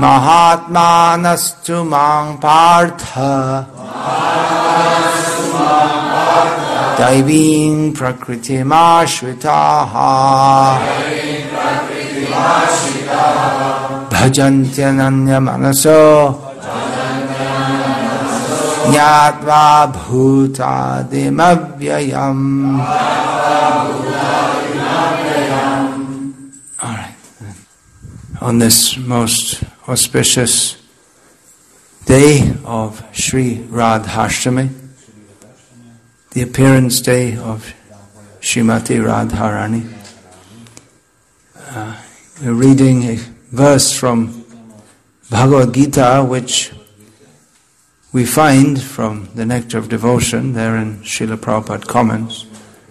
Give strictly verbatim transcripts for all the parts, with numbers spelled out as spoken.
Mahatmanastu mang partha Daiving prakritim ashvitaha Bhajantyananya manaso Nyatva bhutadim avyayam. All right. On this most auspicious day of Sri Radhashtami, the appearance day of Srimati Radharani, uh, we're reading a verse from Bhagavad Gita, which we find from the Nectar of Devotion, there in Srila Prabhupada comments,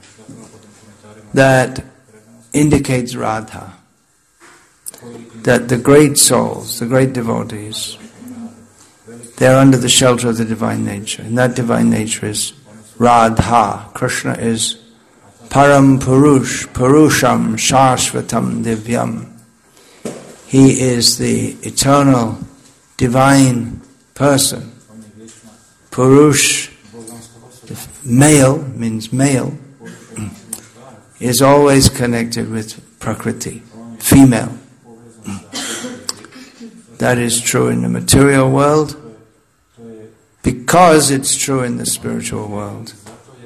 that indicates Radha, that the great souls, the great devotees, they're under the shelter of the divine nature, and that divine nature is Radha. Krishna is Param Purush, Purusham Shashvatam Divyam. He is the eternal divine person. Purush, male, means male, is always connected with Prakriti, female. That is true in the material world because it's true in the spiritual world.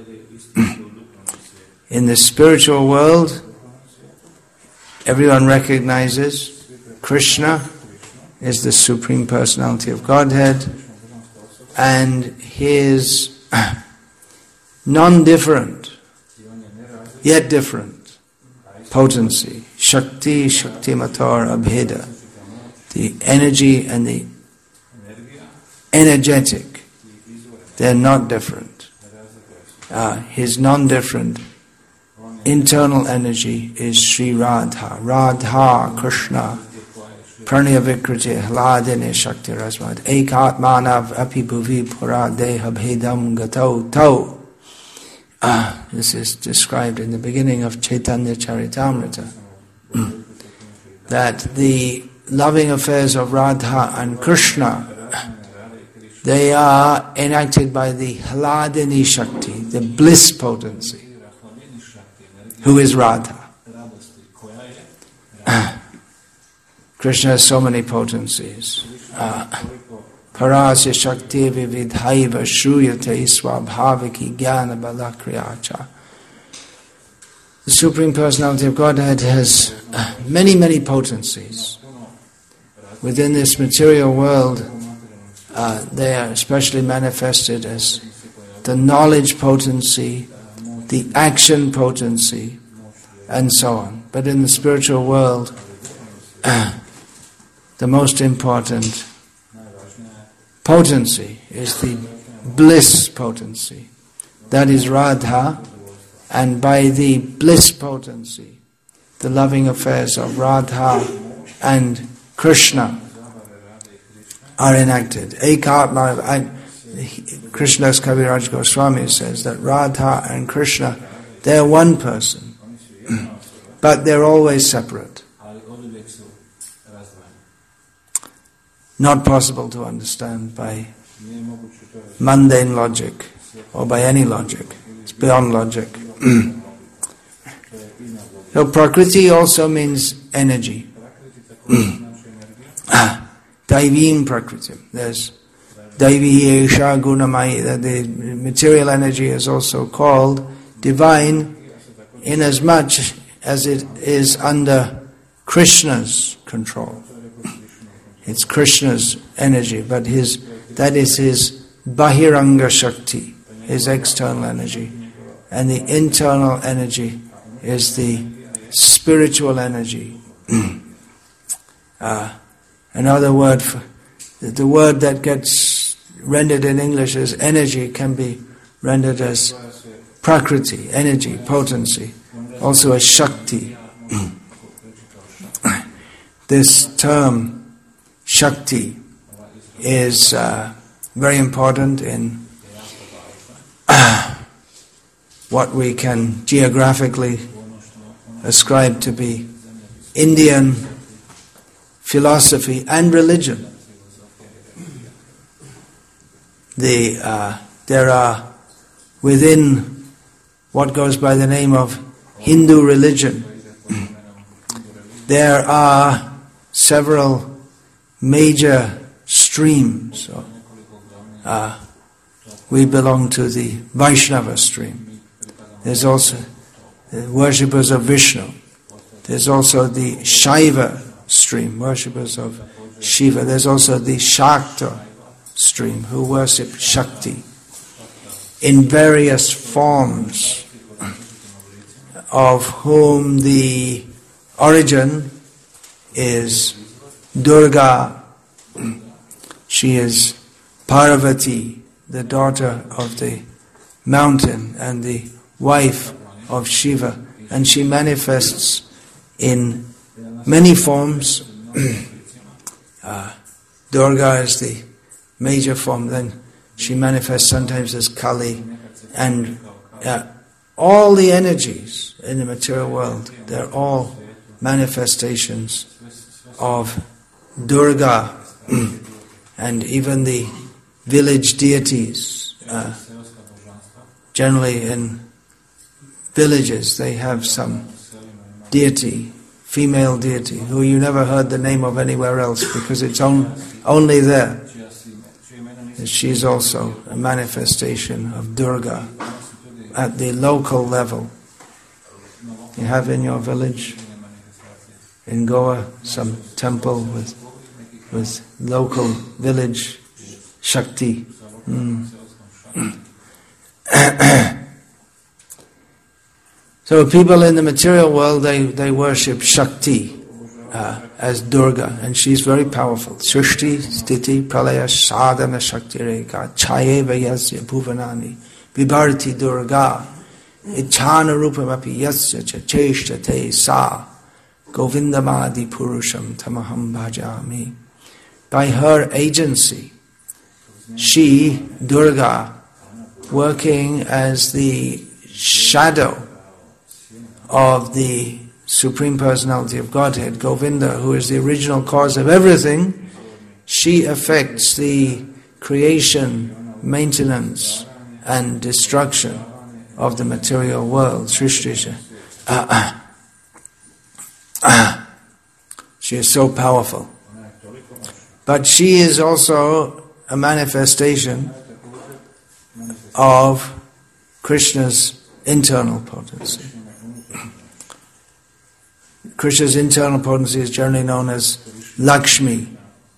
In the spiritual world, everyone recognizes Krishna is the Supreme Personality of Godhead, and his non-different, yet different, potency, Shakti, Shakti Matar Abheda, the energy and the energetic, they're not different. Uh, his non-different internal energy is Sri Radha, Radha Krishna, Pranaya Vikriti Hladine Shakti Rasmad Ekatmanav Api Bhuvi Pura Deha Bhedam Gato Tau. Ah, this is described in the beginning of Chaitanya Charitamrita. That the loving affairs of Radha and Krishna, they are enacted by the Hladini Shakti, the bliss potency. Who is Radha? Krishna has so many potencies. Parasya Shakti Vividhaiva Shruyate Swabhaviki Jnana Balakriyacha. The Supreme Personality of Godhead has many, many potencies. Within this material world, uh, they are especially manifested as the knowledge potency, the action potency, and so on. But in the spiritual world, uh, the most important potency is the bliss potency. That is Radha, and by the bliss potency, the loving affairs of Radha and Krishna are enacted. Ekatma, and Krishna's Kaviraj Goswami says that Radha and Krishna, they're one person, but they're always separate. Not possible to understand by mundane logic or by any logic. It's beyond logic. So Prakriti also means energy. Daivim Prakriti. There's Daivi Esha Gunamai, that the material energy is also called divine inasmuch as it is under Krishna's control. It's Krishna's energy, but his that is his Bahiranga Shakti, his external energy. And the internal energy is the spiritual energy. uh, another word for the word that gets rendered in English as energy can be rendered as Prakriti, energy, potency, also as Shakti. This term Shakti is uh, very important in uh, what we can geographically ascribe to be Indian philosophy and religion. The, uh, there are within what goes by the name of Hindu religion, there are several major streams. Uh, we belong to the Vaishnava stream. There's also the worshippers of Vishnu. There's also the Shaiva stream, worshippers of Shiva. There's also the Shakta stream, who worship Shakti in various forms, of whom the origin is Durga. She is Parvati, the daughter of the mountain and the wife of Shiva, and she manifests in many forms. uh, Durga is the major form, then she manifests sometimes as Kali, and uh, all the energies in the material world, they're all manifestations of Durga. And even the village deities, uh, generally in villages they have some deity, female deity, who you never heard the name of anywhere else because it's on, only there. She's also a manifestation of Durga at the local level. You have in your village, in Goa, some temple with with local village Shakti. Mm. So people in the material world, they, they worship Shakti uh, as Durga, and she's very powerful. Srishti, Sthiti, Pralaya, Sadhana Shakti Reka, Chayeva Yasya Bhuvanani, Vibharti Durga, Ichhana Rupamapi Yasya Cheshtate Sa, Govindamadi Purusham Tamaham Bhajami. By her agency, she, Durga, working as the shadow of the Supreme Personality of Godhead, Govinda, who is the original cause of everything, she affects the creation, maintenance, and destruction of the material world. Srishti. Uh, uh, uh, she is so powerful. But she is also a manifestation of Krishna's internal potency. Krishna's internal potency is generally known as Lakshmi,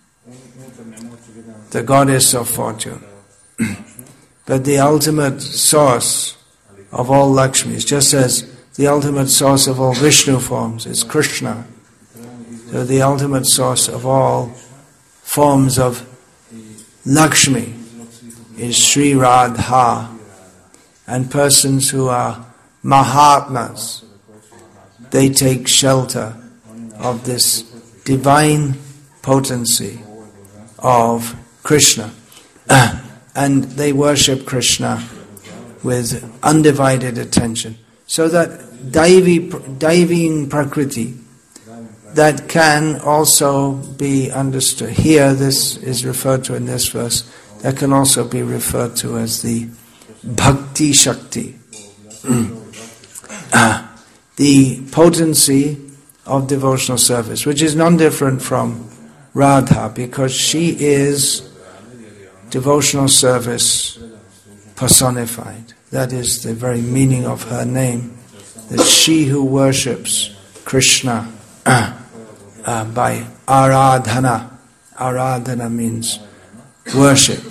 the goddess of fortune. But the ultimate source of all Lakshmis, just as the ultimate source of all Vishnu forms is Krishna, so the ultimate source of all forms of Lakshmi is Sri Radha. And persons who are Mahatmas, they take shelter of this divine potency of Krishna. And they worship Krishna with undivided attention. So that Daivi, Daivin Prakriti, that can also be understood. Here, this is referred to in this verse, that can also be referred to as the Bhakti Shakti. uh, the potency of devotional service, which is non-different from Radha, because she is devotional service personified. That is the very meaning of her name, that she who worships Krishna uh, uh, by Aradhana. Aradhana means worship.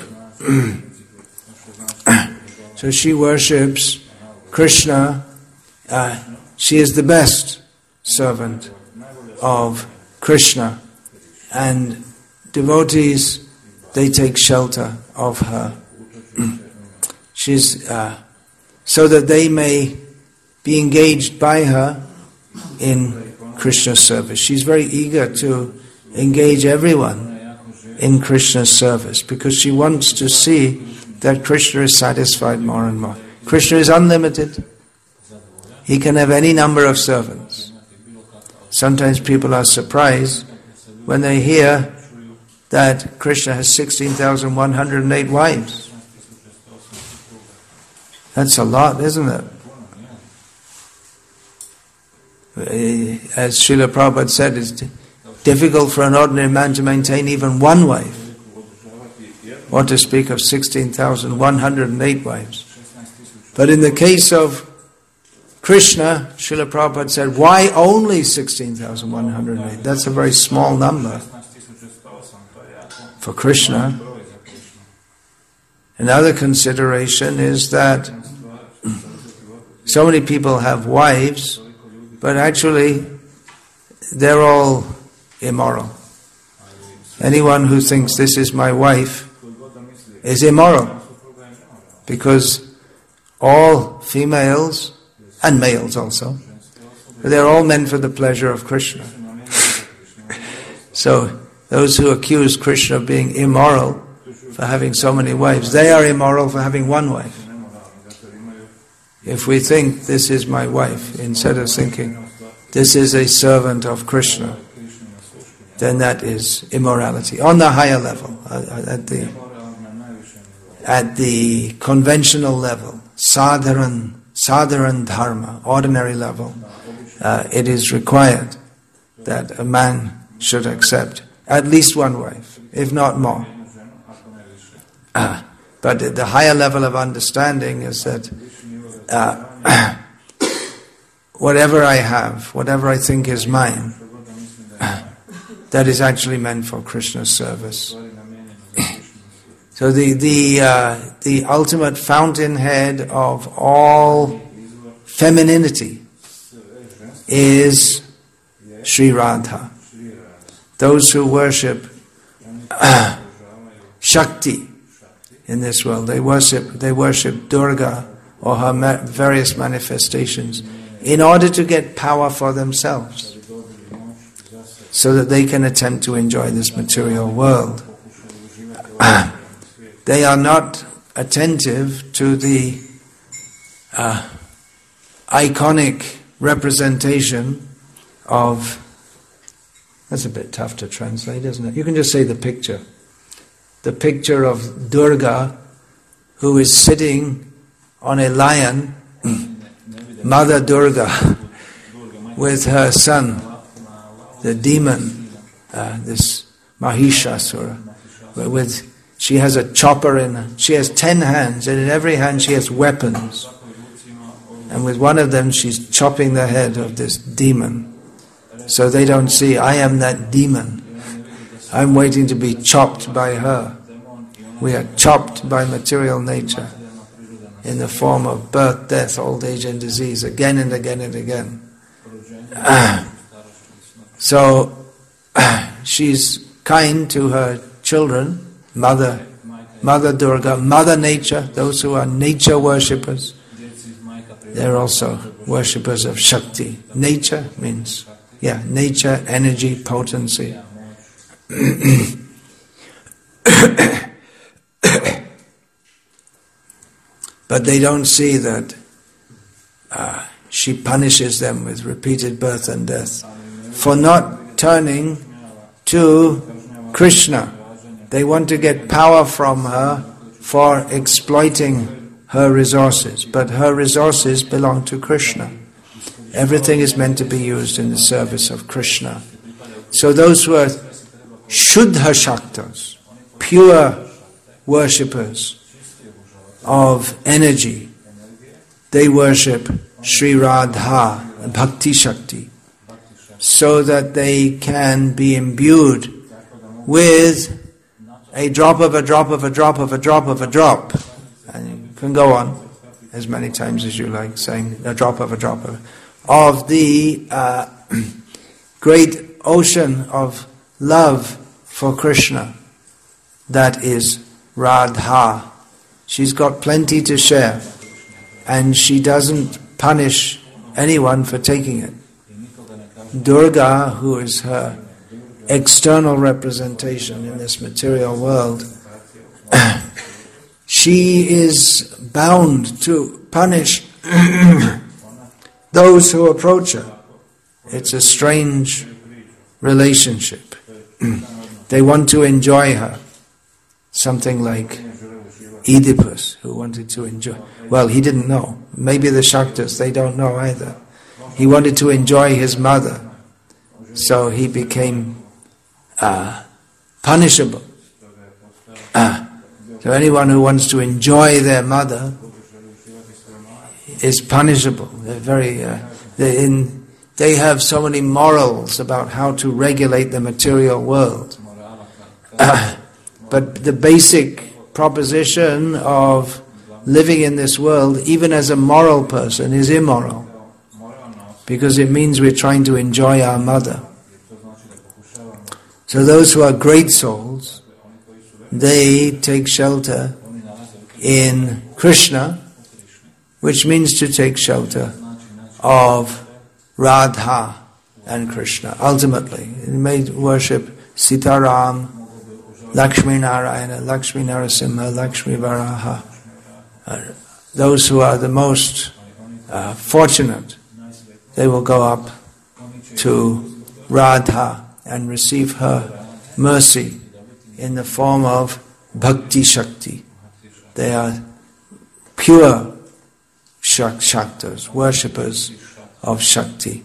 So she worships Krishna. Uh, she is the best servant of Krishna, and devotees, they take shelter of her. She's uh, so that they may be engaged by her in Krishna's service. She's very eager to engage everyone in Krishna's service because she wants to see that Krishna is satisfied more and more. Krishna is unlimited. He can have any number of servants. Sometimes people are surprised when they hear that Krishna has sixteen thousand one hundred eight wives. That's a lot, isn't it? As Srila Prabhupada said, it's difficult for an ordinary man to maintain even one wife. What to speak of sixteen thousand one hundred eight wives. But in the case of Krishna, Srila Prabhupada said, why only sixteen thousand one hundred eight? That's a very small number for Krishna. Another consideration is that so many people have wives, but actually they're all immoral. Anyone who thinks this is my wife is immoral, because all females and males also, they're all meant for the pleasure of Krishna. So those who accuse Krishna of being immoral for having so many wives, they are immoral for having one wife. If we think this is my wife, instead of thinking this is a servant of Krishna, then that is immorality. On the higher level, at the at the conventional level, sadharan, sadharan dharma, ordinary level, uh, it is required that a man should accept at least one wife, if not more. Uh, but the higher level of understanding is that uh, whatever I have, whatever I think is mine, uh, that is actually meant for Krishna's service. So the the uh, the ultimate fountainhead of all femininity is Sri Radha. Those who worship uh, Shakti in this world, they worship they worship Durga or her ma- various manifestations in order to get power for themselves, so that they can attempt to enjoy this material world. Uh, They are not attentive to the uh, iconic representation of... That's a bit tough to translate, isn't it? You can just say the picture. The picture of Durga, who is sitting on a lion, Mother Durga, with her son, the demon, uh, this Mahishasura, with... She has a chopper in her. She has ten hands, and in every hand she has weapons. And with one of them she's chopping the head of this demon. So they don't see, I am that demon. I'm waiting to be chopped by her. We are chopped by material nature in the form of birth, death, old age and disease, again and again and again. So she's kind to her children, Mother, Mother Durga, Mother Nature, those who are nature worshippers, they're also worshippers of Shakti. Nature means, yeah, nature, energy, potency. But they don't see that uh, she punishes them with repeated birth and death for not turning to Krishna. They want to get power from her for exploiting her resources, but her resources belong to Krishna. Everything is meant to be used in the service of Krishna. So those who are Shuddha Shaktas, pure worshippers of energy, they worship Sri Radha, Bhakti Shakti, so that they can be imbued with a drop of a drop of a drop of a drop of a drop. And you can go on as many times as you like, saying a drop of a drop of, of the uh, great ocean of love for Krishna. That is Radha. She's got plenty to share, and she doesn't punish anyone for taking it. Durga, who is her external representation in this material world, she is bound to punish those who approach her. It's a strange relationship. They want to enjoy her. Something like Oedipus, who wanted to enjoy. Well, he didn't know. Maybe the Shaktas, they don't know either. He wanted to enjoy his mother. So he became uh, punishable. Uh, so anyone who wants to enjoy their mother is punishable. They're very, uh, they're in, they have so many morals about how to regulate the material world. Uh, but the basic proposition of living in this world, even as a moral person, is immoral. Because it means we're trying to enjoy our mother. So those who are great souls, they take shelter in Krishna, which means to take shelter of Radha and Krishna. Ultimately, they may worship Sitaram, Lakshmi Narayana, Lakshmi Narasimha, Lakshmi Varaha. Uh, those who are the most uh, fortunate, they will go up to Radha and receive her mercy in the form of Bhakti Shakti. They are pure shak- Shaktas, worshippers of Shakti.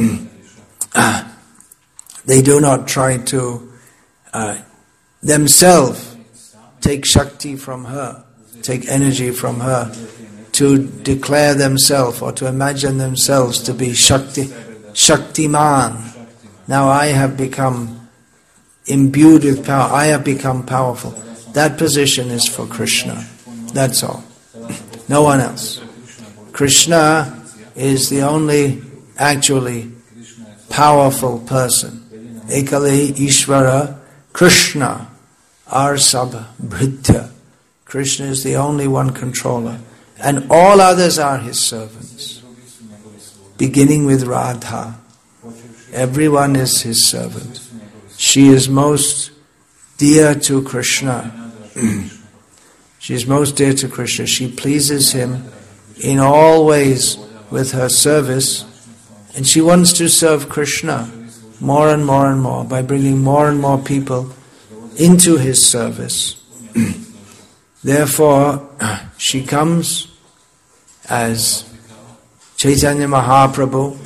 They do not try to uh, themselves take Shakti from her, take energy from her, to declare themselves or to imagine themselves to be Shakti, Shaktiman. Now I have become imbued with power, I have become powerful. That position is for Krishna. That's all. No one else. Krishna is the only actually powerful person. Ekale Ishvara Krishna Arsabha Bhritya. Krishna is the only one controller. And all others are his servants. Beginning with Radha. Everyone is his servant. She is most dear to Krishna. She is most dear to Krishna. She pleases him in all ways with her service. And she wants to serve Krishna more and more and more by bringing more and more people into his service. Therefore, she comes as Chaitanya Mahaprabhu,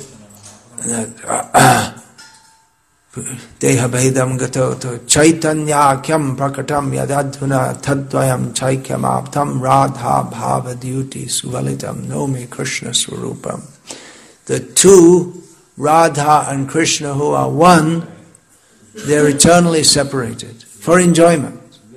Deha Bhedam Gato to Chaitanya Kyam Prakatam Yadadhuna Tadvayam Chaikyam Aptam Radha Bhava Dyuti Suvalitam Nomi Krishna Swarupam. The two, Radha and Krishna, who are one, they're eternally separated for enjoyment.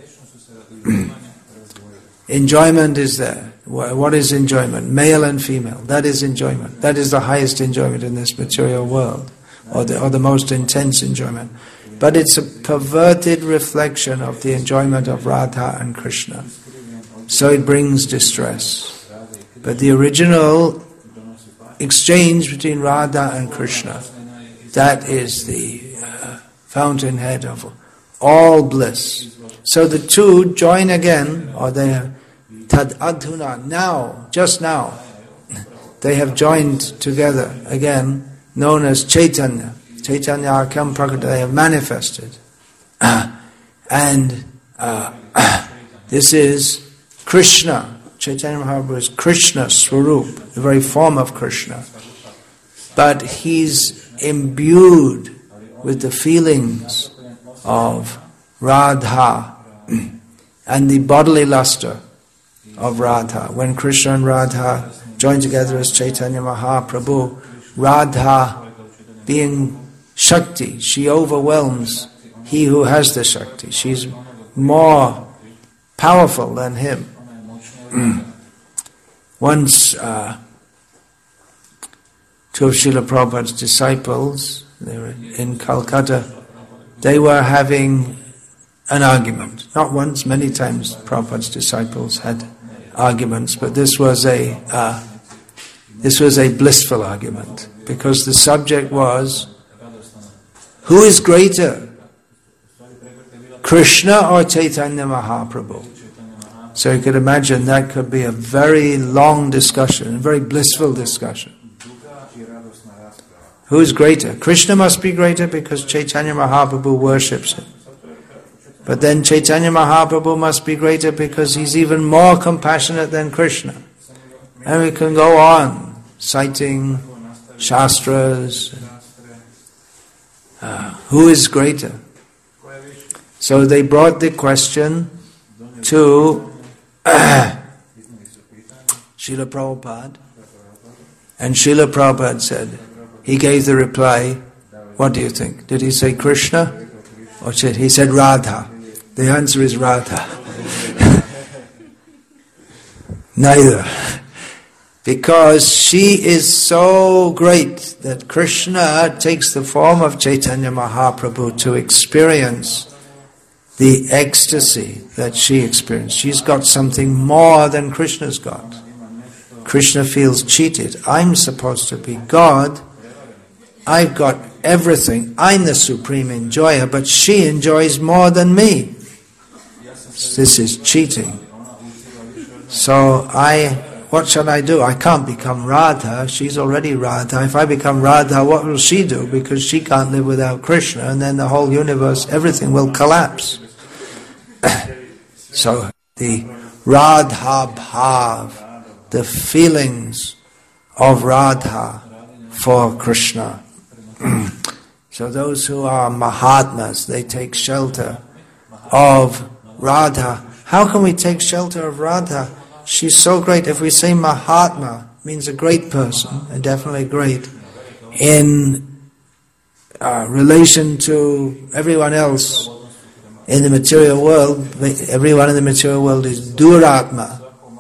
Enjoyment is there. What is enjoyment? Male and female. That is enjoyment. That is the highest enjoyment in this material world, or the, or the most intense enjoyment. But it's a perverted reflection of the enjoyment of Radha and Krishna. So it brings distress. But the original exchange between Radha and Krishna, that is the uh, fountainhead of all bliss. So the two join again, or they are tad adhuna, now, just now, they have joined together again, known as Chaitanya. Chaitanya Akam Prakata, they have manifested. Uh, and uh, uh, this is Krishna. Chaitanya Mahaprabhu is Krishna Swarup, the very form of Krishna. But he's imbued with the feelings of Radha and the bodily luster of Radha. When Krishna and Radha join together as Chaitanya Mahaprabhu, Radha, being Shakti, she overwhelms he who has the Shakti. She's more powerful than him. Once uh, two of Srila Prabhupada's disciples, they were in Calcutta, they were having an argument. Not once, many times Prabhupada's disciples had arguments, but this was a uh, this was a blissful argument, because the subject was, who is greater, Krishna or Chaitanya Mahaprabhu? So you could imagine that could be a very long discussion, a very blissful discussion. Who is greater? Krishna must be greater because Chaitanya Mahaprabhu worships him. But then Chaitanya Mahaprabhu must be greater because he's even more compassionate than Krishna. And we can go on citing Shastras. Uh, who is greater? So they brought the question to uh, Srila Prabhupada, and Srila Prabhupada said, he gave the reply, what do you think? Did he say Krishna? Or did he said Radha? The answer is Radha. Neither. Because she is so great that Krishna takes the form of Chaitanya Mahaprabhu to experience the ecstasy that she experienced. She's got something more than Krishna's got. Krishna feels cheated. I'm supposed to be God. I've got everything. I'm the supreme enjoyer, but she enjoys more than me. This is cheating. So I, what shall I do? I can't become Radha. She's already Radha. If I become Radha, what will she do? Because she can't live without Krishna, and then the whole universe, everything will collapse. So the Radha Bhav, the feelings of Radha for Krishna. So those who are Mahatmas, they take shelter of Radha. How can we take shelter of Radha? She's so great. If we say Mahatma, means a great person, and definitely great, in uh, relation to everyone else in the material world. Everyone in the material world is Duratma.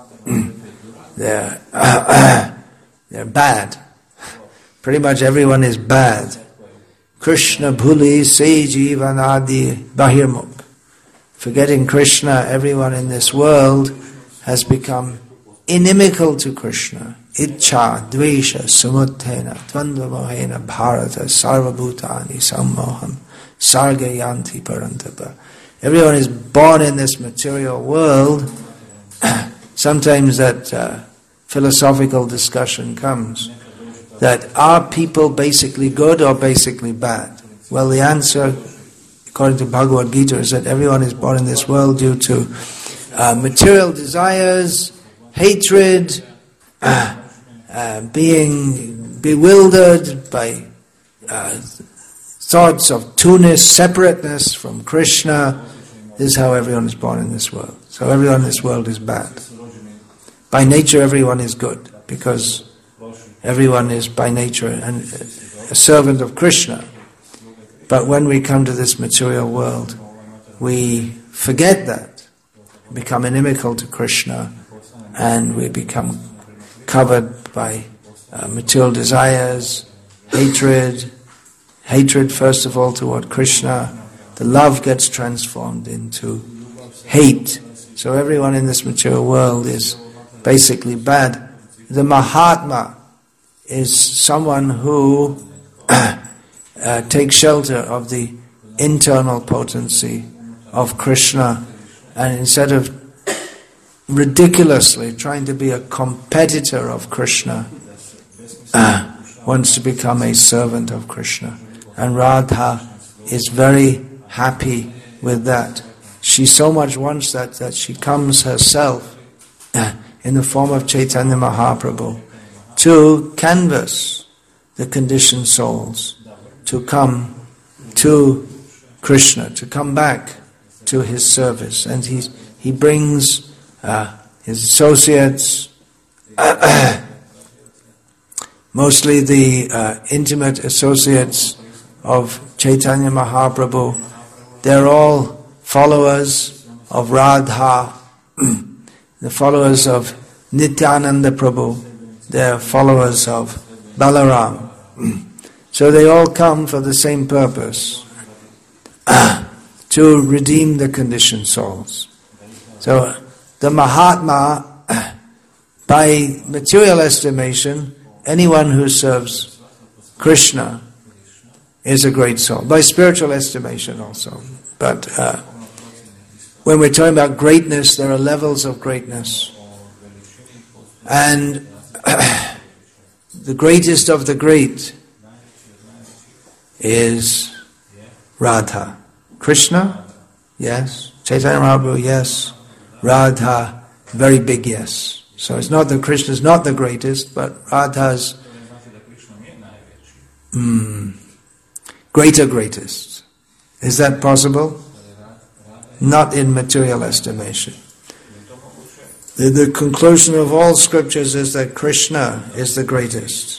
they're, uh, they're bad. Pretty much everyone is bad. Krishna bhuli se jivanadi bahirmuk. Forgetting Krishna, everyone in this world has become inimical to Krishna. Ichcha, dvesha, sumuttena, dvandvamohena, bharata, sarvabhutani, sammoham, sargayanti parantapa. Everyone is born in this material world. Sometimes that uh, philosophical discussion comes, that are people basically good or basically bad? Well, the answer, according to Bhagavad Gita, is that everyone is born in this world due to uh, material desires, hatred, uh, uh, being bewildered by uh, thoughts of two-ness, separateness from Krishna. This is how everyone is born in this world. So everyone in this world is bad. By nature, everyone is good, because everyone is by nature an, a servant of Krishna. But when we come to this material world, we forget that, become inimical to Krishna, and we become covered by uh, material desires, hatred, hatred first of all toward Krishna. The love gets transformed into hate. So everyone in this material world is basically bad. The Mahatma is someone who uh, takes shelter of the internal potency of Krishna, and instead of ridiculously trying to be a competitor of Krishna, uh, wants to become a servant of Krishna. And Radha is very happy with that. She so much wants that that she comes herself uh, in the form of Chaitanya Mahaprabhu to canvass the conditioned souls, to come to Krishna, to come back to his service. And he he brings uh, his associates, mostly the uh, intimate associates of Chaitanya Mahaprabhu. They're all followers of Radha, the followers of Nityananda Prabhu, they're followers of Balaram. So they all come for the same purpose, to redeem the conditioned souls. So the Mahatma, by material estimation, anyone who serves Krishna is a great soul. By spiritual estimation also. But uh, when we're talking about greatness, there are levels of greatness. And uh, the greatest of the great is Radha. Krishna, yes. Chaitanya Mahaprabhu, yes. Radha, very big yes. So it's not that Krishna is not the greatest, but Radha's mm, greater greatest. Is that possible? Not in material estimation. The, the conclusion of all scriptures is that Krishna is the greatest.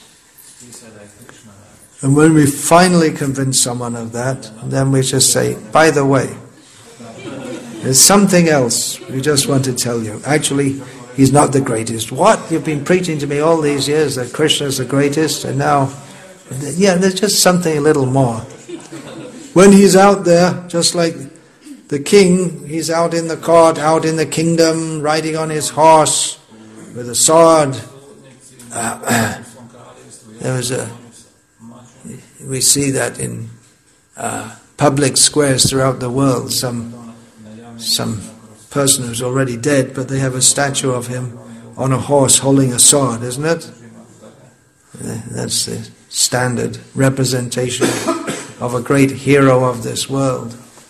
And when we finally convince someone of that, then we just say, by the way, there's something else we just want to tell you. Actually, he's not the greatest. What? You've been preaching to me all these years that Krishna is the greatest, and now, yeah, there's just something a little more. When he's out there, just like the king, he's out in the court, out in the kingdom, riding on his horse with a sword. Uh, there was a, we see that in uh, public squares throughout the world, some some person who's already dead, but they have a statue of him on a horse holding a sword, isn't it? That's the standard representation of a great hero of this world.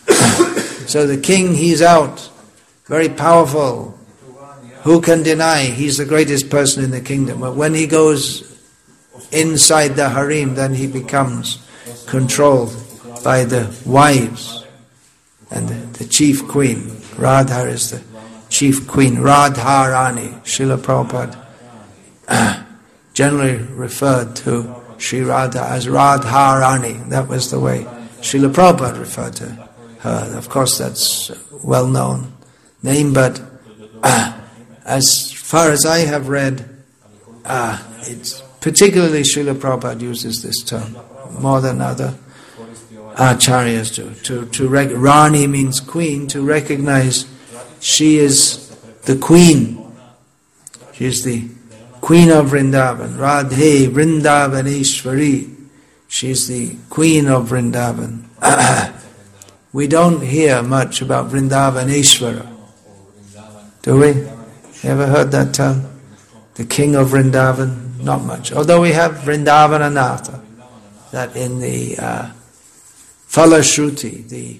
So the king, he's out, very powerful. Who can deny he's the greatest person in the kingdom? But when he goes inside the harem, then he becomes controlled by the wives and the, the chief queen. Radha is the chief queen. Radharani. Srila Prabhupada uh, generally referred to Sri Radha as Radharani. That was the way Srila Prabhupada referred to her. Of course, that's a well-known name, but uh, as far as I have read, uh, it's particularly Srila Prabhupada uses this term more than other acharyas do. To, to rec- Rani means queen, to recognize she is the queen. She is the queen of Vrindavan. Radhe Vrindavaneshwari. She is the queen of Vrindavan. We don't hear much about Vrindavaneshwara. Do we? You ever heard that term? The king of Vrindavan? Not much. Although we have Vrindavananatha, that in the uh, Falashruti, the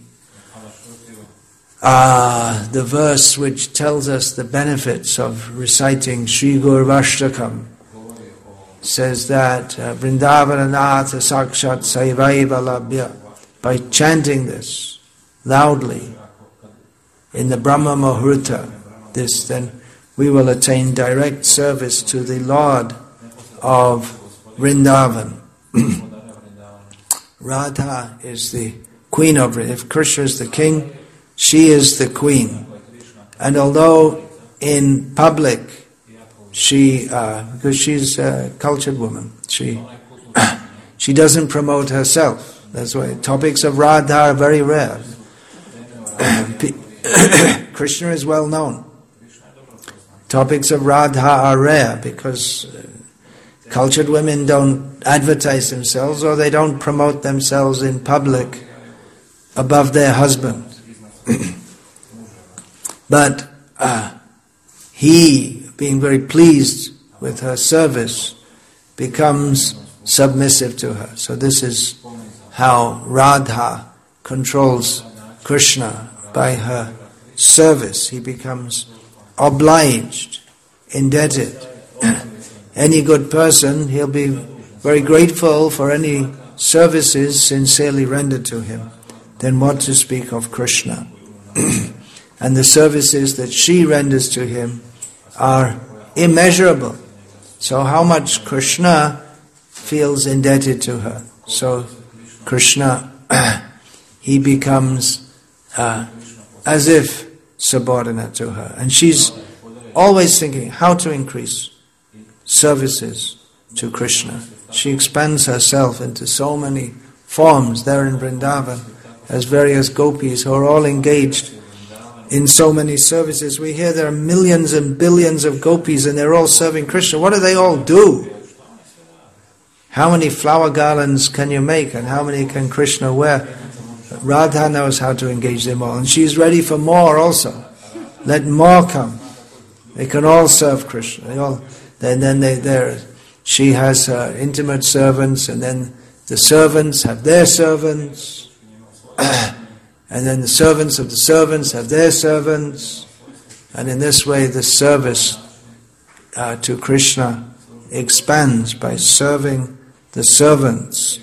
uh, the verse which tells us the benefits of reciting Sri Gurvashtakam, says that uh, Vrindavananatha Sakshat Saivaiva Labhya. By chanting this loudly in the Brahma Muhurta, this then we will attain direct service to the Lord of Vrindavan. Radha is the queen of Vrindavan. If Krishna is the king, she is the queen. And although in public, she, uh, because she's a cultured woman, she she doesn't promote herself. That's why topics of Radha are very rare. Krishna is well known. Topics of Radha are rare because cultured women don't advertise themselves or they don't promote themselves in public above their husband. But uh, he, being very pleased with her service, becomes submissive to her. So this is how Radha controls Krishna, by her service. He becomes obliged, indebted. Any good person, he'll be very grateful for any services sincerely rendered to him. Then what to speak of Krishna? And the services that she renders to him are immeasurable. So how much Krishna feels indebted to her. So Krishna, he becomes uh, as if subordinate to her. And she's always thinking how to increase services to Krishna. She expands herself into so many forms there in Vrindavan as various gopis who are all engaged in so many services. We hear there are millions and billions of gopis and they're all serving Krishna. What do they all do? How many flower garlands can you make and how many can Krishna wear? Radha knows how to engage them all, and she's ready for more also. Let more come. They can all serve Krishna. They all, then then they there. She has her intimate servants, and then the servants have their servants. and then the servants of the servants have their servants, and in this way the service uh, to Krishna expands by serving the servants.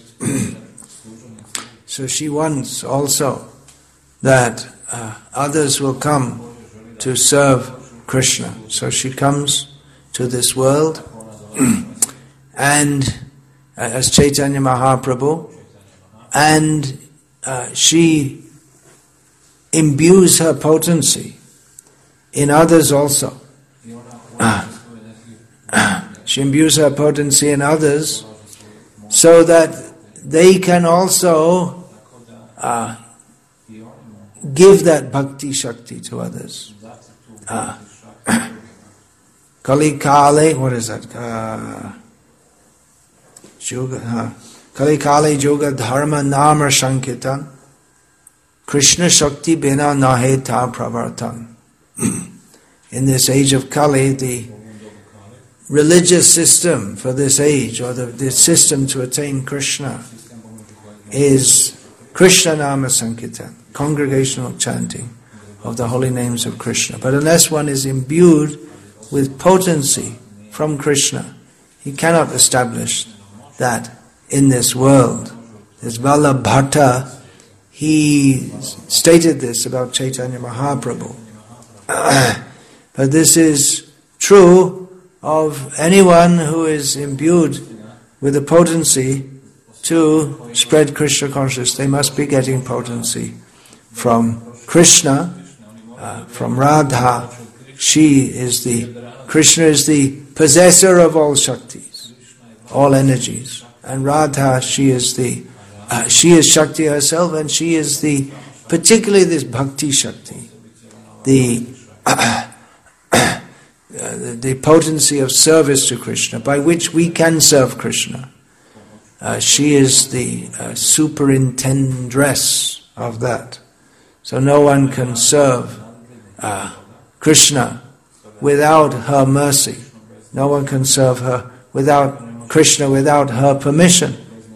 So she wants also that uh, others will come to serve Krishna. So she comes to this world and uh, as Chaitanya Mahaprabhu, and uh, she imbues her potency in others also. Uh, she imbues her potency in others so that they can also uh, give that bhakti shakti to others. Uh, Kali Kale, what is that? Uh, Juga, huh? Kali Kale Yoga Dharma Nama Sankirtan Krishna Shakti Bina Nahe Ta Pravartan. In this age of Kali, the religious system for this age, or the, the system to attain Krishna, is Krishna Nama Sankirtan, congregational chanting of the holy names of Krishna. But unless one is imbued with potency from Krishna, he cannot establish that in this world. This Vallabhata, he stated this about Chaitanya Mahaprabhu. But this is true of anyone who is imbued with the potency to spread Krishna consciousness. They must be getting potency from Krishna, uh, from Radha. She is the, Krishna is the possessor of all Shaktis, all energies. And Radha, she is the, uh, she is Shakti herself, and she is the, particularly this Bhakti Shakti, the, uh, uh, the, the potency of service to Krishna, by which we can serve Krishna. Uh, she is the uh, superintendress of that. So no one can serve uh, Krishna without her mercy. No one can serve her without Krishna, without her permission.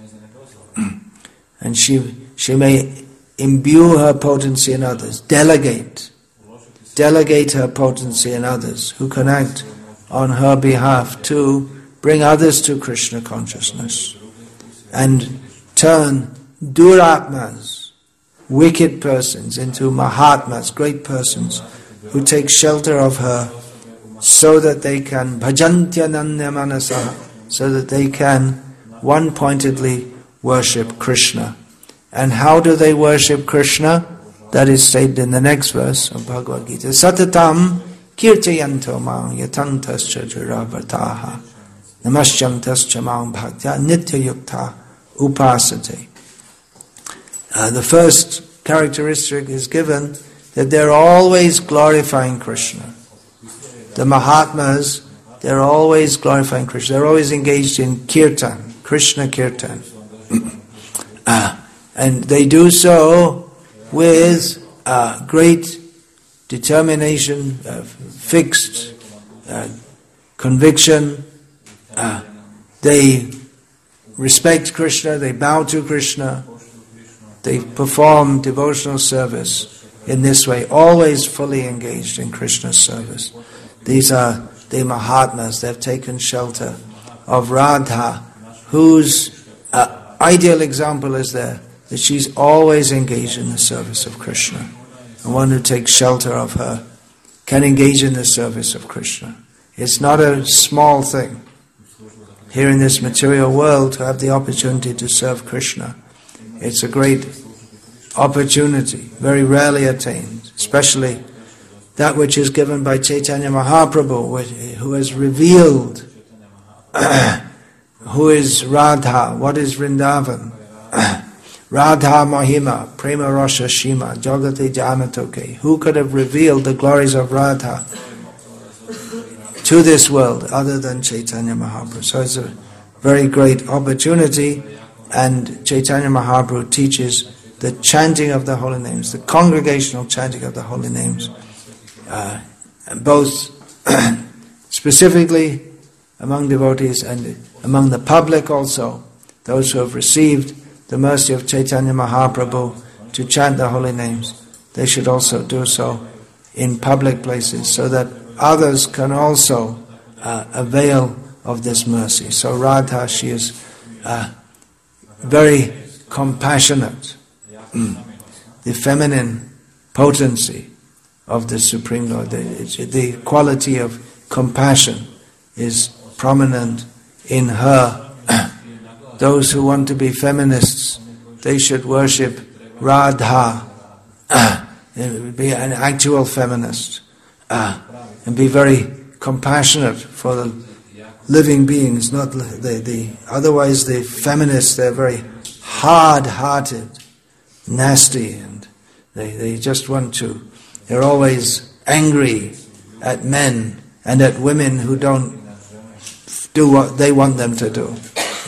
And she she may imbue her potency in others, delegate, delegate her potency in others who can act on her behalf to bring others to Krishna consciousness and turn duratmas, wicked persons, into mahatmas, great persons who take shelter of her so that they can bhajantyananya manasa, so that they can one-pointedly worship Krishna. And how do they worship Krishna? That is stated in the next verse of Bhagavad Gita. Satatam kirtayanto maam yatantascha jaravartaha namasyamtascha maam bhaktya nityayukta upasate. Uh, the first characteristic is given that they're always glorifying Krishna. The Mahatmas, they're always glorifying Krishna. They're always engaged in kirtan, Krishna kirtan. uh, and they do so with uh, great determination, uh, fixed uh, conviction. Uh, they respect Krishna, they bow to Krishna, they perform devotional service in this way, always fully engaged in Krishna's service. These are the Mahatmas. They've taken shelter of Radha, whose uh, ideal example is there, that she's always engaged in the service of Krishna. And one who takes shelter of her can engage in the service of Krishna. It's not a small thing here in this material world to have the opportunity to serve Krishna. It's a great opportunity, very rarely attained, especially that which is given by Chaitanya Mahaprabhu, who has revealed who is Radha, what is Vrindavan. Radha Mahima, Prema Rasha Shima, Jagate Janatoke. Who could have revealed the glories of Radha to this world other than Chaitanya Mahaprabhu? So it's a very great opportunity, and Chaitanya Mahaprabhu teaches the chanting of the holy names, the congregational chanting of the holy names, uh, both specifically among devotees and among the public also, those who have received the mercy of Chaitanya Mahaprabhu to chant the holy names, they should also do so in public places so that others can also uh, avail of this mercy. So Radha, she is uh, very compassionate. Mm. The feminine potency of the Supreme Lord, the, the quality of compassion is prominent in her. Those who want to be feminists, they should worship Radha, be an actual feminist, and be very compassionate for the living beings, not the, the otherwise the feminists, they're very hard-hearted, nasty, and they, they just want to, they're always angry at men and at women who don't do what they want them to do.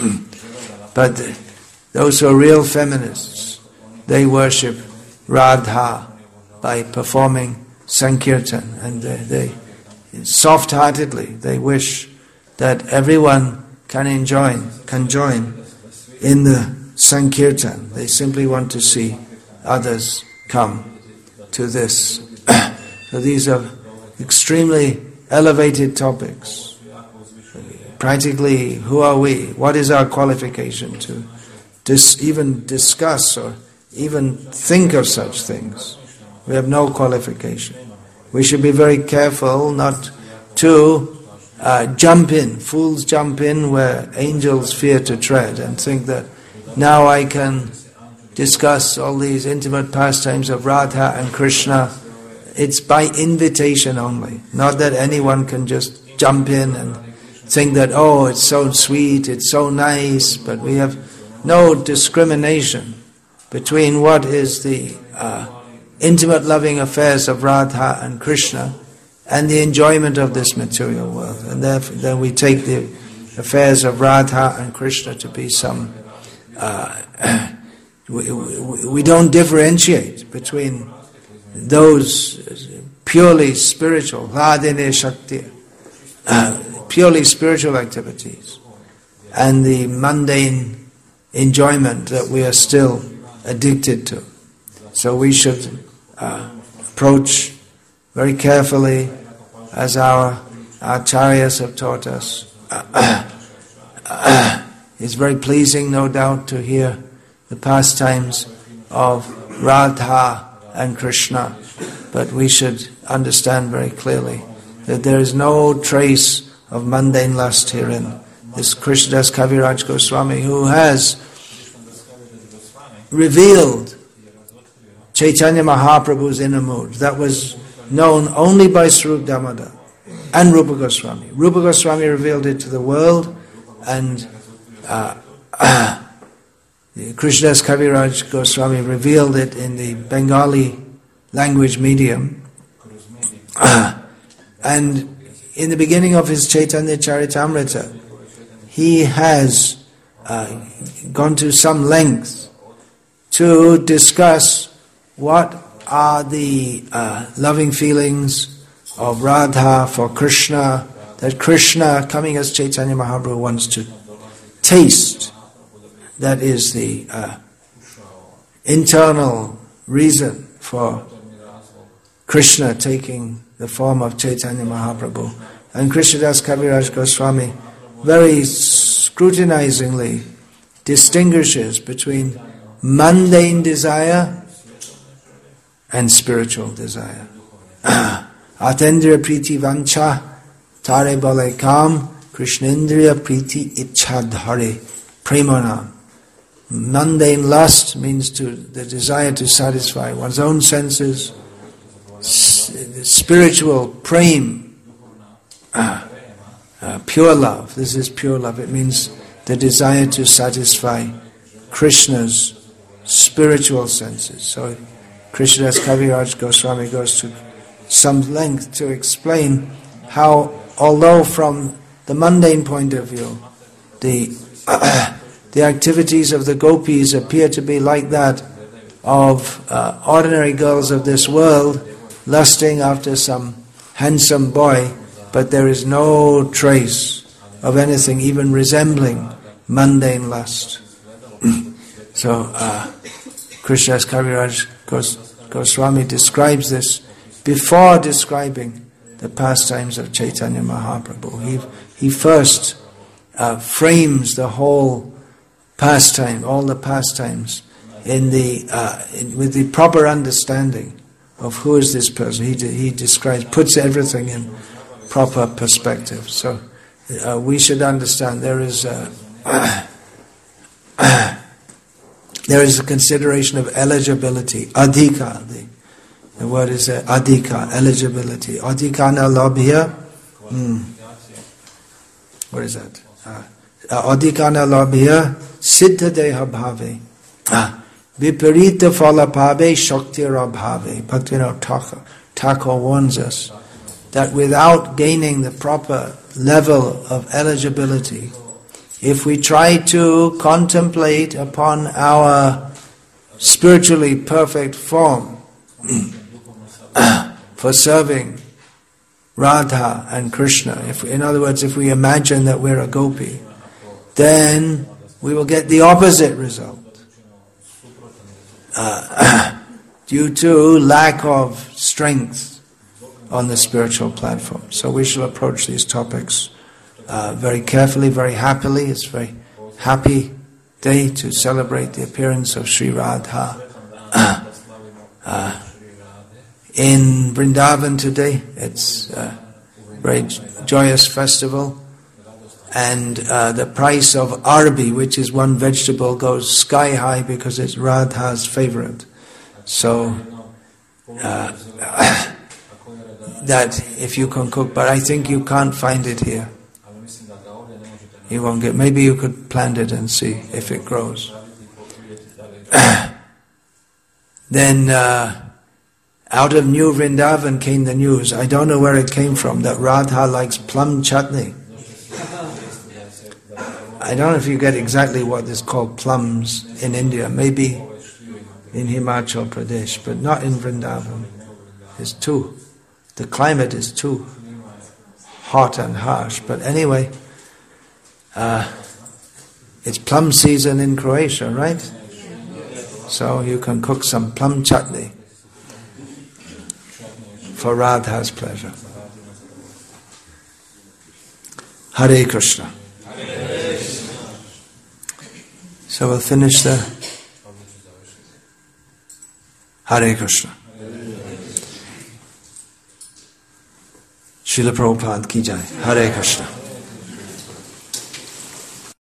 But those who are real feminists, they worship Radha by performing Sankirtan, and they, they soft-heartedly, they wish that everyone can enjoy, can join in the Sankirtan. They simply want to see others come to this. So these are extremely elevated topics. Practically, who are we? What is our qualification to dis- even discuss or even think of such things? We have no qualification. We should be very careful not to uh, jump in. Fools jump in where angels fear to tread and think that now I can discuss all these intimate pastimes of Radha and Krishna. It's by invitation only. Not that anyone can just jump in and think that, oh, it's so sweet, it's so nice, but we have no discrimination between what is the uh, intimate loving affairs of Radha and Krishna and the enjoyment of this material world. And therefore then we take the affairs of Radha and Krishna to be some... Uh, we, we, we don't differentiate between those purely spiritual, Radhine Shakti, uh, purely spiritual activities, and the mundane enjoyment that we are still addicted to. So we should uh, approach very carefully, as our acharyas have taught us. It's very pleasing, no doubt, to hear the pastimes of Radha and Krishna, but we should understand very clearly that there is no trace of mundane lust herein. This Krishnadas Kaviraj Goswami, who has revealed Chaitanya Mahaprabhu's inner mood, that was known only by Swarup Damodar and Rupa Goswami. Rupa Goswami revealed it to the world, and uh, uh, Krishnadas Kaviraj Goswami revealed it in the Bengali language medium. Uh, and in the beginning of his Chaitanya Charitamrita, he has uh, gone to some length to discuss what are the uh, loving feelings of Radha for Krishna, that Krishna, coming as Chaitanya Mahaprabhu, wants to taste. That is the uh, internal reason for Krishna taking the form of Chaitanya Mahaprabhu. And Krishnadas Kaviraj Goswami very scrutinizingly distinguishes between mundane desire and spiritual desire. Atendriya priti vancha tare bale kam Krishnendriya priti ichhadhare premanam. Mundane lust means to the desire to satisfy one's own senses. S- spiritual prem, uh, uh, pure love. This is pure love. It means the desire to satisfy Krishna's spiritual senses. So Krishnadas Kaviraj Goswami goes to some length to explain how, although from the mundane point of view, the uh, the activities of the gopis appear to be like that of uh, ordinary girls of this world, lusting after some handsome boy, but there is no trace of anything even resembling mundane lust. So, uh, Krishnadas Kaviraj Gos, Goswami describes this before describing the pastimes of Chaitanya Mahaprabhu. He, he first uh, frames the whole pastime, all the pastimes, in the uh, in, with the proper understanding of who is this person. He he describes, puts everything in proper perspective. So uh, we should understand there is a, there is a consideration of eligibility, adhika. The, the word is uh, adhika, eligibility. Adhikana labhya. Hmm. What is that? Uh, adhikana labhya siddha deha bhave. Ah. Viparita falapave shaktirabhave. Bhaktivinoda Thakur, Thakur warns us that without gaining the proper level of eligibility, if we try to contemplate upon our spiritually perfect form for serving Radha and Krishna, if, in other words, if we imagine that we're a gopi, then we will get the opposite result. Uh, due to lack of strength on the spiritual platform. So we shall approach these topics uh, very carefully, very happily. It's a very happy day to celebrate the appearance of Sri Radha uh, uh, in Vrindavan today. It's a very joyous festival. And uh, the price of arbi, which is one vegetable, goes sky high because it's Radha's favorite. So uh, that if you can cook, but I think you can't find it here. You won't get. Maybe you could plant it and see if it grows. Then uh, out of New Vrindavan came the news. I don't know where it came from, that Radha likes plum chutney. I don't know if you get exactly what is called plums in India, maybe in Himachal Pradesh, but not in Vrindavan. It's too, the climate is too hot and harsh. But anyway, uh, it's plum season in Croatia, right? So you can cook some plum chutney for Radha's pleasure. Hare Krishna. So we'll finish the Hare Krishna. Srila Prabhupada ki jai. Hare Krishna.